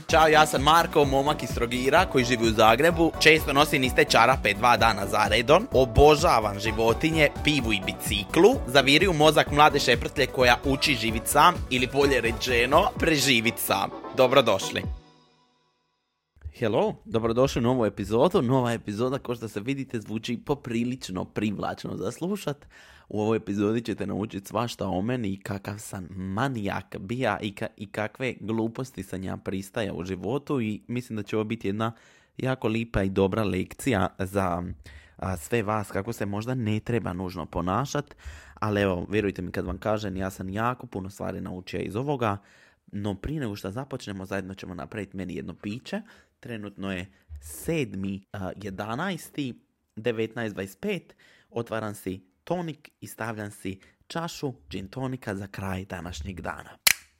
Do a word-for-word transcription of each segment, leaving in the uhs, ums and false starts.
Ćao, ja sam Marko, momak iz Trogira koji živi u Zagrebu. Često nosim iste čarape dva dana za redom. Obožavam životinje, pivu i biciklu. Zaviri u mozak mlade šeprtlje koja uči živit sam, ili bolje rečeno, preživit sam. Dobrodošli. Hello, dobrodošli u novu epizodu. Nova epizoda, kao što se vidite, zvuči poprilično privlačno za slušat. U ovoj epizodi ćete naučiti svašta o meni i kakav sam manijak bija i, ka- i kakve gluposti sam ja pristaja u životu, i mislim da će ovo biti jedna jako lipa i dobra lekcija za a, sve vas kako se možda ne treba nužno ponašati. Ali evo, vjerujte mi kad vam kažem, ja sam jako puno stvari naučio iz ovoga. No prije nego što započnemo, zajedno ćemo napraviti meni jedno piće. Trenutno je sedmi jedanaesti devetnaest dvadeset pet. Otvaram si tonik i stavljam si čašu gin tonika za kraj današnjeg dana.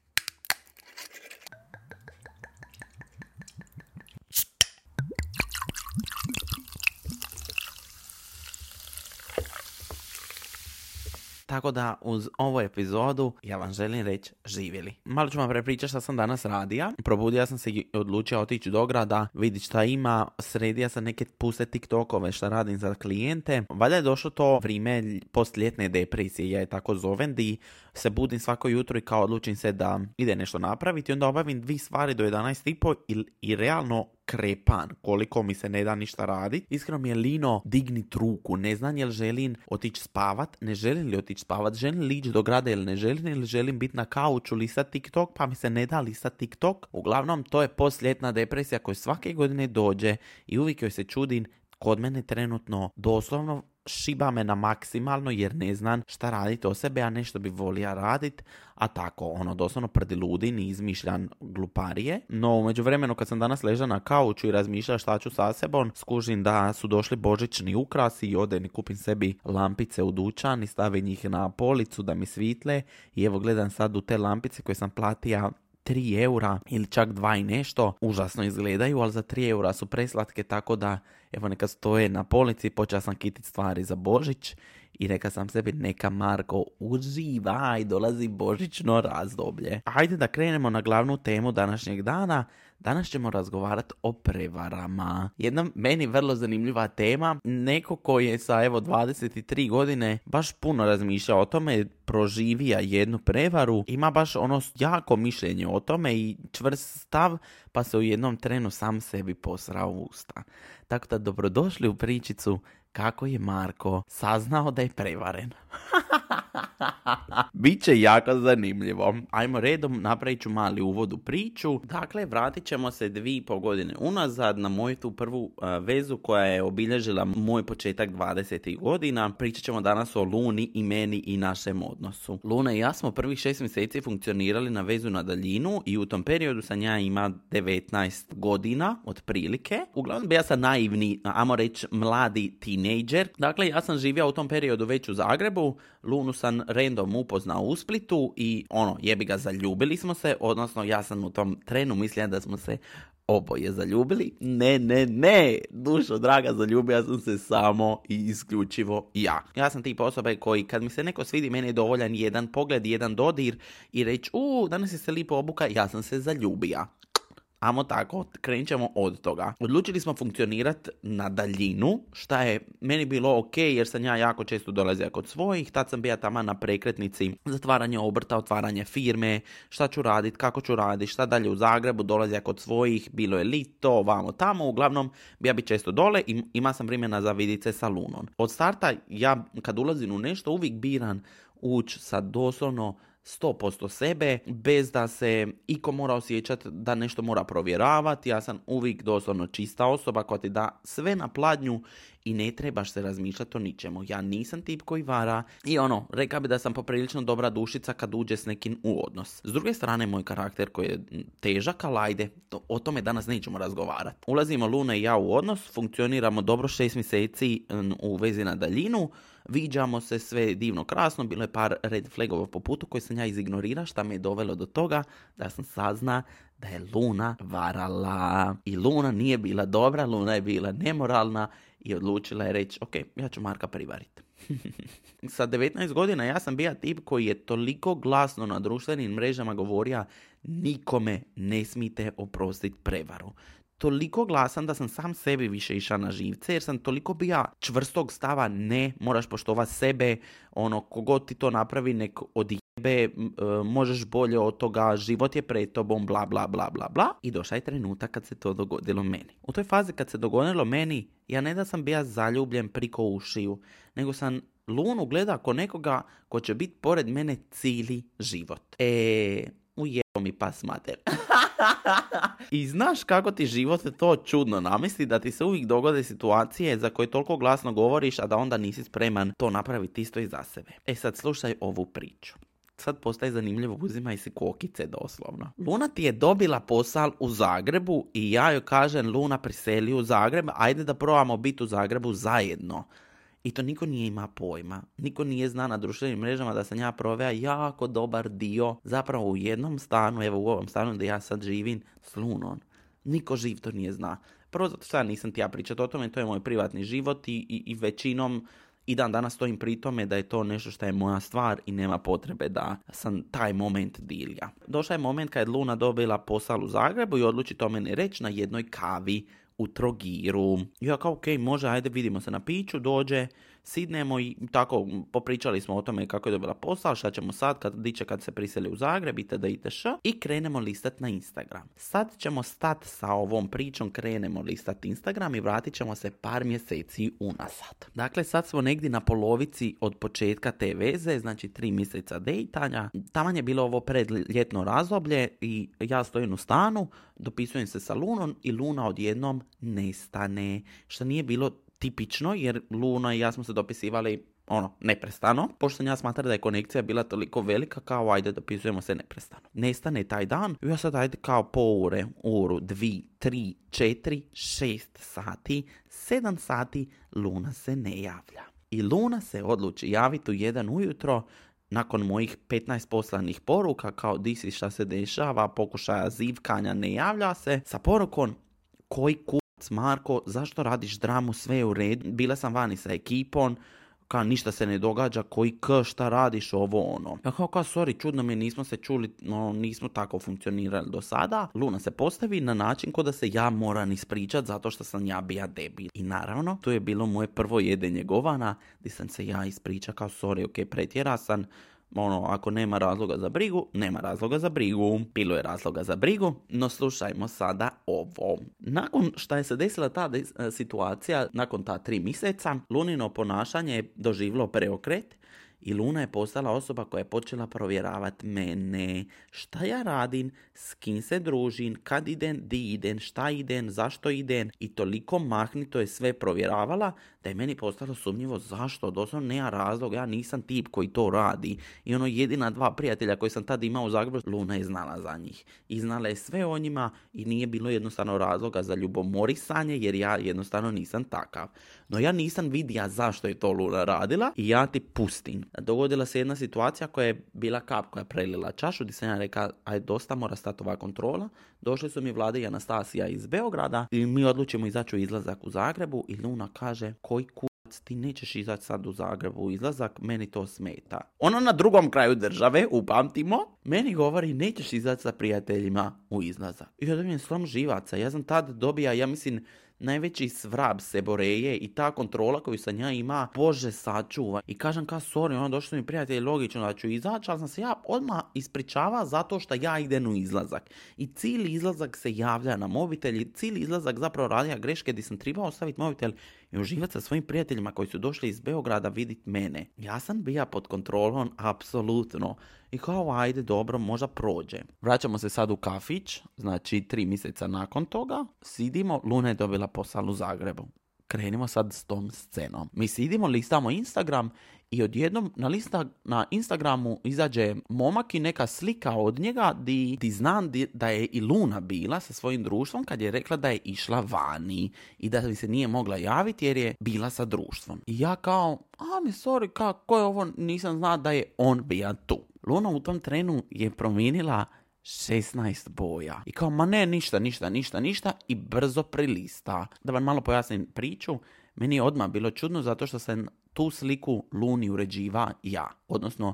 Tako da uz ovu epizodu ja vam želim reći živjeli. Malo ću vam prepričati šta sam danas radija. Probudio sam se i odlučio otići do grada, vidjeti šta ima. Sredio sam neke puste TikTokove šta radim za klijente. Valjda je došlo to vrijeme postljetne depresije, ja je tako zovem, di se budim svako jutro i kao odlučim se da ide nešto napraviti. I onda obavim dvije stvari do jedanaest i pol i, i realno krepan koliko mi se ne da ništa raditi. Iskreno mi je lino dignit ruku. Ne znam jel želim otići spavat, ne želim li otići spavat, želim li ići do grada ili ne želim, ili želim biti na kauču listat TikTok, pa mi se ne da listat TikTok. Uglavnom, to je posljetna depresija koja svake godine dođe i uvijek joj se čudim. Kod mene trenutno doslovno šiba me na maksimalno jer ne znam šta raditi o sebe, a nešto bi volio raditi, a tako, ono, doslovno prediludin i izmišljam gluparije. No, u međuvremenu kad sam danas ležao na kauču i razmišljao šta ću sa sebom, skužim da su došli božićni ukrasi i odem i kupim sebi lampice u dućan i stavim ih na policu da mi svitle. I evo gledam sad u te lampice koje sam platio tri eura ili čak dva i nešto, užasno izgledaju, ali za tri eura su preslatke, tako da evo neka stoje na polici. Počeo sam kititi stvari za Božić i rekao sam sebi, neka Marko uživaj, dolazi božićno razdoblje. Hajde da krenemo na glavnu temu današnjeg dana. Danas ćemo razgovarati o prevarama. Jedna meni vrlo zanimljiva tema. Neko koji je sa evo dvadeset tri godine baš puno razmišljao o tome, proživija jednu prevaru, ima baš ono jako mišljenje o tome i čvrst stav, pa se u jednom trenu sam sebi posrao u usta. Tako da dobrodošli u pričicu kako je Marko saznao da je prevaren. Biće jako zanimljivo. Ajmo redom, napravit ću mali uvod u priču. Dakle, vratit ćemo se dvije i pol godine unazad na moju tu prvu uh, vezu koja je obilježila moj početak dvadesetih godina. Pričat ćemo danas o Luni i meni i našem odnosu. Luna i ja smo prvih šest mjeseci funkcionirali na vezu na daljinu i u tom periodu sam ja ima devetnaest godina otprilike. Uglavnom ja sam naivni, ajmo reći mladi tinejdžer. Dakle, ja sam živio u tom periodu već u Zagrebu. Lunu sam random upoznao u Splitu i ono, jebi ga, zaljubili smo se, odnosno ja sam u tom trenu mislio da smo se oboje zaljubili. Ne, ne, ne, dušo draga, zaljubio sam se samo i isključivo ja. Ja sam tip osobe koji kad mi se neko svidi, meni je dovoljan jedan pogled, jedan dodir i reći, u, danas je se lipo obuka, ja sam se zaljubio. Amo tako, krenut ćemo od toga. Odlučili smo funkcionirati na daljinu, šta je meni bilo ok jer sam ja jako često dolazio kod svojih. Tad sam bio tamo na prekretnici zatvaranje obrta, otvaranje firme, šta ću raditi, kako ću raditi, šta dalje u Zagrebu, dolazio kod svojih, bilo je lito, vamo tamo, uglavnom bija bi često dole i ima sam vremena za vidit se sa Lunom. Od starta ja kad ulazim u nešto uvijek biram ući sa doslovno sto posto sebe, bez da se iko mora osjećati da nešto mora provjeravati. Ja sam uvijek doslovno čista osoba koja ti da sve na pladnju i ne trebaš se razmišljati o ničemu. Ja nisam tip koji vara i ono, reka bi da sam poprilično dobra dušica kad uđe s nekim u odnos. S druge strane, moj karakter koji je težak, ali ajde, to, o tome danas nećemo razgovarati. Ulazimo Luna i ja u odnos, funkcioniramo dobro šest mjeseci u vezi na daljinu, viđamo se, sve divno krasno, bilo je par red flagova po putu koje sam ja izignorirao, šta me je dovelo do toga da sam sazna da je Luna varala. I Luna nije bila dobra, Luna je bila nemoralna i odlučila je reći, ok, ja ću Marka privariti. Sa devetnaest godina ja sam bio tip koji je toliko glasno na društvenim mrežama govorio nikome ne smijete oprostiti prevaru. Toliko glasan da sam sam sebi više išao na živce, jer sam toliko bija čvrstog stava, ne, moraš poštovati sebe, ono, kogod ti to napravi, nek odjebe, možeš bolje od toga, život je pred tobom, bla, bla, bla, bla, bla. I došao je trenutak kad se to dogodilo meni. U toj fazi kad se dogodilo meni, ja ne da sam bija zaljubljen priko ušiju, nego sam Lunu gleda ko nekoga ko će biti pored mene cijeli život. E, ujebo mi pas mater. I znaš kako ti život to čudno namisli, da ti se uvijek dogode situacije za koje toliko glasno govoriš, a da onda nisi spreman to napraviti isto i za sebe. E sad slušaj ovu priču. Sad postaje zanimljivo, uzimaj si kokice doslovno. Luna ti je dobila posao u Zagrebu i ja joj kažem, Luna, priseli u Zagreb, ajde da probamo biti u Zagrebu zajedno. I to niko nije ima pojma. Niko nije zna na društvenim mrežama da sam ja proveo jako dobar dio zapravo u jednom stanu, evo u ovom stanu gdje ja sad živim, s Lunom. Niko živ to nije zna. Prvo zato što ja nisam ti ja pričati o tome, to je moj privatni život i, i, i većinom i dan danas stojim pri tome da je to nešto što je moja stvar i nema potrebe da sam taj moment dilja. Došao je moment kad je Luna dobila posao u Zagrebu i odluči to meni reći na jednoj kavi u Trogiru. Ja kao, ok, može, ajde, vidimo se na piću, dođe, sidnemo i tako popričali smo o tome kako je dobila posao, šta ćemo sad, kad diće kad se priseli u Zagreb, itd. itš. I krenemo listat na Instagram. Sad ćemo stat sa ovom pričom, krenemo listat Instagram i vratit ćemo se par mjeseci unazad. Dakle, sad smo negdje na polovici od početka te veze, znači tri mjeseca dejtanja. Taman je bilo ovo predljetno razdoblje i ja stojim u stanu, dopisujem se sa Lunom i Luna odjednom nestane, što nije bilo tipično, jer Luna i ja smo se dopisivali ono, neprestano. Pošto sam ja smatram da je konekcija bila toliko velika, kao ajde dopisujemo se neprestano. Nestane taj dan, ja sad ajde kao po ure, uru, dvi, tri, četiri, šest sati, sedam sati, Luna se ne javlja. I Luna se odluči javiti u jedan ujutro, nakon mojih petnaest poslanih poruka, kao di si, šta se dešava, pokušaja zivkanja, ne javlja se, sa porukom, koji ku... Marko, zašto radiš dramu, sve je u redu, bila sam vani sa ekipom, kao ništa se ne događa, koji k, šta radiš, ovo ono. Ja kao, kao, sorry, čudno mi je, nismo se čuli, no, nismo tako funkcionirali do sada. Luna se postavi na način ko da se ja moram ispričat zato što sam ja bija debil. I naravno, to je bilo moje prvo jedenje govana, gdje sam se ja ispričao kao, sorry, ok, pretjera sam, ono, ako nema razloga za brigu, nema razloga za brigu. Bilo je razloga za brigu, no slušajmo sada ovo. Nakon što je se desila ta des- situacija, nakon ta tri mjeseca, Lunino ponašanje je doživjelo preokret i Luna je postala osoba koja je počela provjeravati mene, šta ja radim, s kim se družim, kad idem, di idem, šta idem, zašto idem, i toliko mahnito je sve provjeravala da je meni postalo sumnjivo zašto, doslovno nema razloga, ja nisam tip koji to radi. I ono, jedina dva prijatelja koji sam tad imao u Zagrebu, Luna je znala za njih. I znala je sve o njima i nije bilo jednostavno razloga za ljubomorisanje, jer ja jednostavno nisam takav. No ja nisam vidija zašto je to Luna radila i ja ti pustim. Dogodila se jedna situacija koja je bila kap koja je prelila čašu, gdje sam ja rekao, aj dosta, mora stati ova kontrola. Došli su mi Vlada i Anastasija iz Beograda i mi odlučimo izaći u izlazak u Zagrebu i Luna kaže, koji kurac, ti nećeš izaći sad u Zagrebu u izlazak, meni to smeta. Ono na drugom kraju države, upamtimo, meni govori, nećeš izaći sa prijateljima u izlazak. I ja dobijem slom živaca, ja sam tad dobija, ja mislim, najveći svrab seboreje i ta kontrola koju sam ja ima, Bože sačuva. I kažem kao, sorry, ono, došli su mi prijatelji, logično da ću izaći, ali sam se ja odmah ispričava zato što ja idem u izlazak. I cijeli izlazak se javlja na mobitel i cijeli izlazak zapravo radija greške gdje sam trebao ostaviti mobitel i uživati sa svojim prijateljima koji su došli iz Beograda vidjeti mene. Ja sam bija pod kontrolom, apsolutno. I kao, ajde, dobro, možda prođe. Vraćamo se sad u kafić, znači tri mjeseca nakon toga, sidimo, Luna je dobila posao u Zagrebu. Krenimo sad s tom scenom. Mi sidimo, listamo Instagram i odjednom na, lista, na Instagramu izađe momak i neka slika od njega di, di znam di, da je i Luna bila sa svojim društvom kad je rekla da je išla vani i da bi se nije mogla javiti jer je bila sa društvom. I ja kao, a mi sorry, kako je ovo, nisam znao da je on bio tu. Luna u tom trenu je promijenila šesnaest boja. I kao, ma ne, ništa, ništa, ništa, ništa i brzo prilista. Da vam malo pojasnim priču, meni je odmah bilo čudno zato što sam tu sliku Luni uređiva ja. Odnosno,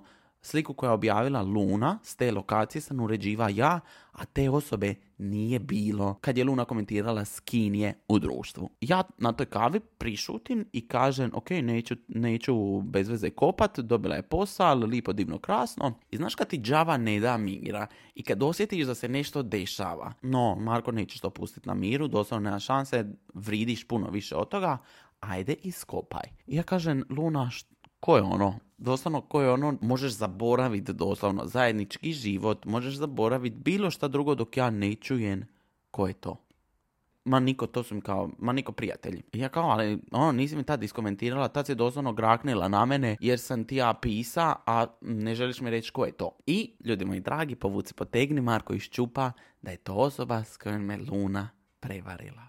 Sliku koja je objavila Luna, s te lokacije sam uređiva ja, a te osobe nije bilo kad je Luna komentirala s kim je u društvu. Ja na toj kavi prišutim i kažem, ok, neću, neću bez veze kopat, dobila je posao, lipo, divno, krasno. I znaš kad ti džava ne da mira i kad osjetiš da se nešto dešava, no, Marko, nećeš to pustiti na miru, doslovno nema šanse, vridiš puno više od toga, ajde iskopaj. I ja kažem, Luna, št- ko je ono? Doslovno ko je ono, možeš zaboraviti doslovno zajednički život, možeš zaboraviti bilo šta drugo dok ja ne čujem ko je to. Ma niko, to su mi kao, ma niko prijatelji. I ja kao, ali ono, nisi mi tad iskomentirala, tad si doslovno graknila na mene jer sam ti ja pisa, a ne želiš mi reći ko je to. I, ljudi moji dragi, povuci potegni, Marko iščupa da je to osoba s kojom me Luna prevarila.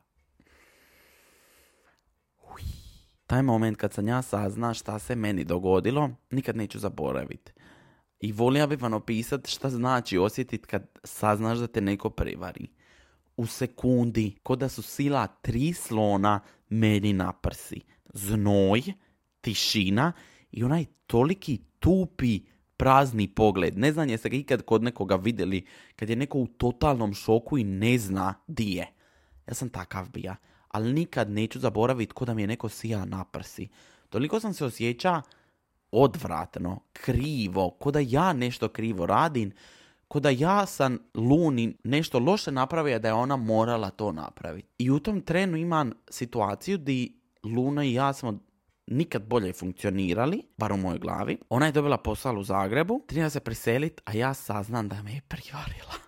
Taj moment kad sam ja sazna šta se meni dogodilo, nikad neću zaboraviti. I volio bih vam opisati šta znači osjetiti kad saznaš da te neko prevari. U sekundi, ko da su sila tri slona meni na prsi. Znoj, tišina i onaj toliki tupi prazni pogled. Ne znam jeste ga ikad kod nekoga vidjeli kad je neko u totalnom šoku i ne zna di je. Ja sam takav bija. Ali nikad neću zaboraviti ko da mi je neko sija na prsi. Toliko sam se osjeća odvratno, krivo, ko da ja nešto krivo radim, ko da ja sam Luni nešto loše napravio da je ona morala to napraviti. I u tom trenu imam situaciju di Luna i ja smo nikad bolje funkcionirali, bar u mojoj glavi. Ona je dobila posao u Zagrebu, treba se preseliti, a ja saznam da me je privarila.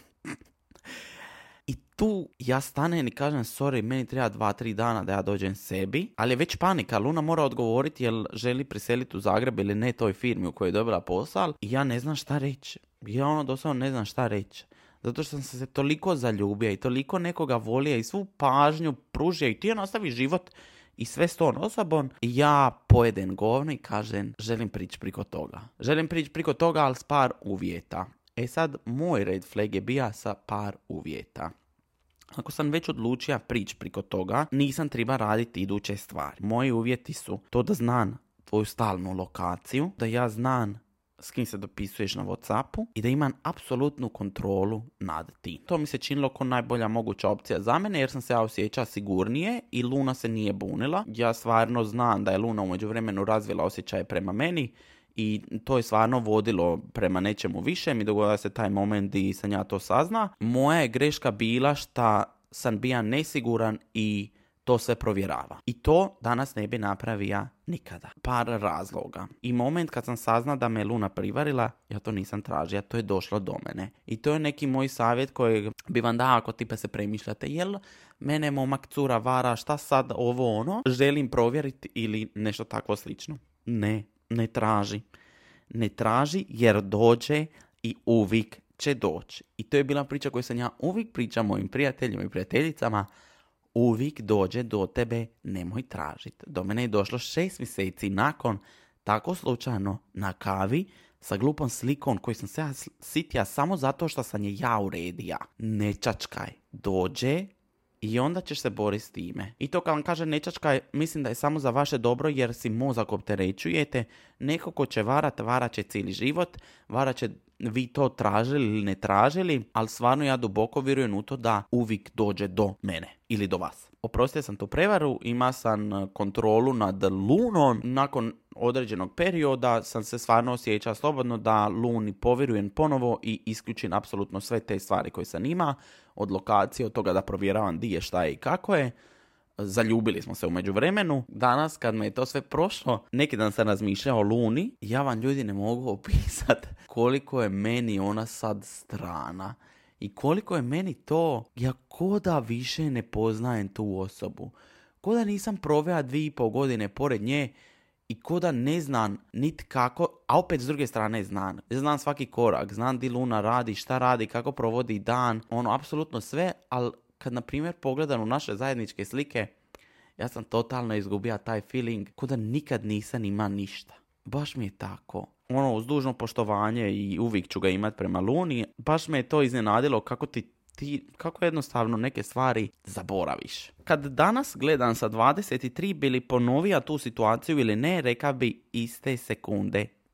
I tu ja stanem i kažem, sorry, meni treba dva, tri dana da ja dođem sebi, ali je već panika. Luna mora odgovoriti jel želi preseliti u Zagreb ili ne toj firmi u kojoj je dobila posao i ja ne znam šta reći. Ja ono doslovno ne znam šta reći. Zato što sam se toliko zaljubio i toliko nekoga volio i svu pažnju pružio i ti on ostavi život i sve s tom osobom. I ja pojedem govno i kažem, želim prići priko toga. Želim prići priko toga, ali s par uvjeta. E sad, moj red flag je bija sa par uvjeta. Ako sam već odlučio prići priko toga, nisam treba raditi iduće stvari. Moji uvjeti su to da znam tvoju stalnu lokaciju, da ja znam s kim se dopisuješ na WhatsAppu i da imam apsolutnu kontrolu nad tim. To mi se činilo kao najbolja moguća opcija za mene jer sam se ja osjećao sigurnije i Luna se nije bunila. Ja stvarno znam da je Luna u međuvremenu razvila osjećaje prema meni i to je stvarno vodilo prema nečemu više. Mi dogodio se taj moment i sam ja to sazna. Moja je greška bila šta sam bija nesiguran i to sve provjerava. I to danas ne bi napravio nikada. Par razloga. I moment kad sam sazna da me Luna privarila, ja to nisam tražio, to je došlo do mene. I to je neki moj savjet koji bi vam dao ako tipa se premišljate, jel mene momak cura vara, šta sad ovo ono, želim provjeriti ili nešto tako slično. Ne, ne traži. Ne traži jer dođe i uvijek će doći. I to je bila priča koju sam ja uvijek pričam mojim prijateljima i prijateljicama. Uvijek dođe do tebe, nemoj tražiti. Do mene je došlo šest mjeseci nakon, tako slučajno, na kavi, sa glupom slikom koju sam se ja sitija samo zato što sam je ja uredija. Ne čačkaj. Dođe i onda ćeš se boriti s time. I to kad vam kaže ne čačkaj, mislim da je samo za vaše dobro jer si mozak opterećujete. Neko ko će varat, varat će cijeli život, varat će vi to tražili ili ne tražili, ali stvarno ja duboko vjerujem u to da uvijek dođe do mene ili do vas. Oprostio sam tu prevaru, ima sam kontrolu nad Lunom. Nakon određenog perioda sam se stvarno osjećao slobodno da Luni povjerujem ponovo i isključim apsolutno sve te stvari koje sam ima, od lokacije, od toga da provjeravam di je, šta je i kako je. Zaljubili smo se u međuvremenu. Danas kad me je to sve prošlo, neki dan sam razmišljao o Luni. Ja vam ljudi ne mogu opisati koliko je meni ona sad strana. I koliko je meni to, ja ko da više ne poznajem tu osobu. Ko da nisam proveo dvije i pol godine pored nje i ko da ne znam niti kako, a opet s druge strane znam. Znam svaki korak, znam di Luna radi, šta radi, kako provodi dan, ono, apsolutno sve, ali kad, na primjer, pogledam u naše zajedničke slike, ja sam totalno izgubio taj feeling ko da nikad nisam ima ništa. Baš mi je tako. Ono, uz dužno poštovanje i uvijek ću ga imat prema Luni, baš me je to iznenadilo kako ti, ti kako jednostavno neke stvari zaboraviš. Kad danas gledam sa dvadeset tri bili ponovija tu situaciju ili ne, reka bi iste sekunde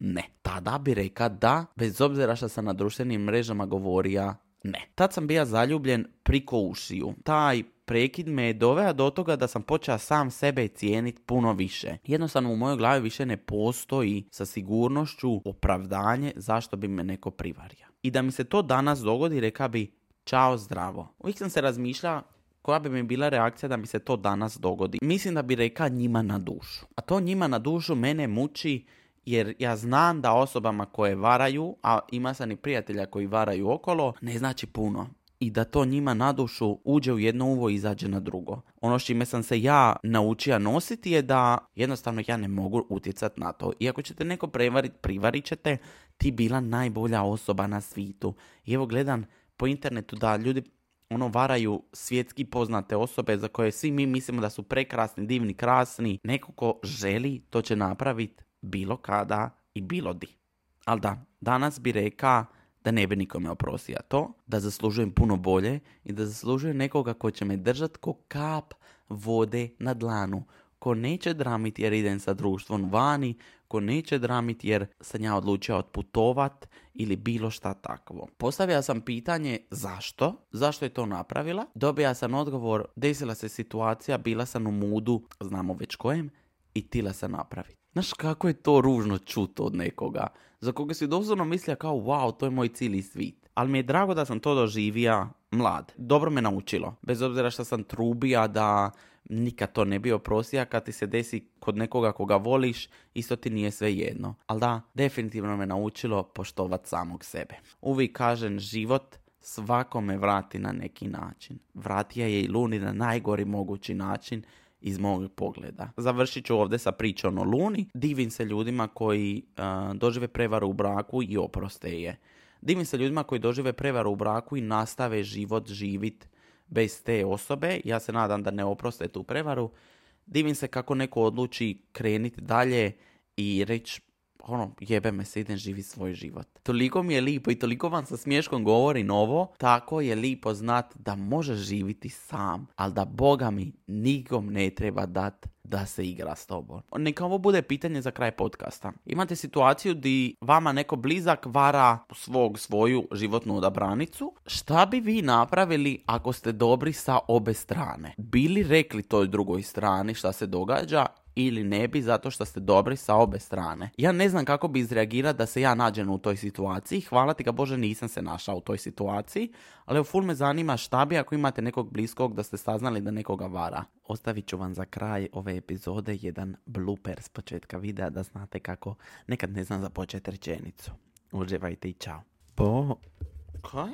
ne. Tada bi reka da, bez obzira što sam na društvenim mrežama govorio ne. Tad sam bio zaljubljen priko ušiju. Taj prekid me je doveo do toga da sam počeo sam sebe cijeniti puno više. Jednostavno u mojoj glavi više ne postoji sa sigurnošću opravdanje zašto bi me neko privario. I da mi se to danas dogodi, reka bi čao zdravo. Uvijek sam se razmišljao koja bi mi bila reakcija da mi se to danas dogodi. Mislim da bi reka njima na dušu. A to njima na dušu mene muči jer ja znam da osobama koje varaju, a ima sam i prijatelja koji varaju okolo, ne znači puno. I da to njima na dušu uđe u jedno uvo i izađe na drugo. Ono s čime sam se ja naučio nositi je da jednostavno ja ne mogu utjecati na to. I ako ćete neko prevariti, privarit ćete, ti bila najbolja osoba na svijetu. I evo gledam po internetu da ljudi ono varaju svjetski poznate osobe za koje svi mi mislimo da su prekrasni, divni, krasni. Neko ko želi to će napraviti bilo kada i bilo di. Ali da, danas bi reka da ne bi nikome oprostio to, da zaslužujem puno bolje i da zaslužujem nekoga ko će me držati ko kap vode na dlanu, ko neće dramiti jer idem sa društvom vani, ko neće dramiti jer sam ja odlučio otputovat ili bilo šta takvo. Postavio sam pitanje zašto, zašto je to napravila, dobija sam odgovor, desila se situacija, bila sam u mudu, znamo već kojem, i tila se napraviti. Znaš kako je to ružno čuti od nekoga, za koga si doslovno mislio kao wow, to je moj cijeli svit. Ali mi je drago da sam to doživio mlad. Dobro me naučilo. Bez obzira što sam trubija da nikad to ne bi oprostio, kad ti se desi kod nekoga koga voliš, isto ti nije sve jedno. Ali da, definitivno me naučilo poštovat samog sebe. Uvijek kažem, život svakome vrati na neki način. Vratija je i Luni na najgori mogući način iz mog pogleda. Završit ću ovdje sa pričom o Luni. Divim se ljudima koji uh, dožive prevaru u braku i oproste je. Divim se ljudima koji dožive prevaru u braku i nastave život živit bez te osobe. Ja se nadam da ne oproste tu prevaru. Divim se kako neko odluči kreniti dalje i reći ono, jebe me se, idem živi svoj život. Toliko mi je lipo i toliko vam sa smješkom govorim ovo, tako je lipo znat da možeš živiti sam, ali da Boga mi nikom ne treba dat da se igra s tobom. Neka ovo bude pitanje za kraj podcasta. Imate situaciju di vama neko blizak vara svog svoju životnu odabranicu. Šta bi vi napravili ako ste dobri sa obe strane? Bili rekli toj drugoj strani šta se događa ili ne bi zato što ste dobri sa obe strane? Ja ne znam kako bi izreagirao da se ja nađem u toj situaciji. Hvala ti ga Bože, nisam se našao u toj situaciji. Ali u ful me zanima šta bi ako imate nekog bliskog da ste saznali da nekoga vara. Ostavit ću vam za kraj ove epizode jedan blooper s početka videa da znate kako nekad ne znam započeti rečenicu. Uživajte i čao. Po... Kaj?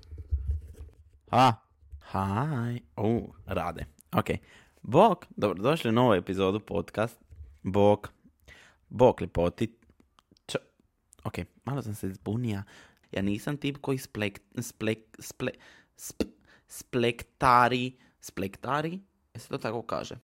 Ha. Haj. U, rade. Ok. Bok, dobrodošli u novu epizodu podcast. Bok. Bok lipoti. Č... Ok, malo sam se zbunija. Ja nisam tip koji splek... Splek... Splek... Sp... Splektari... Splektari? Se to tako kaže?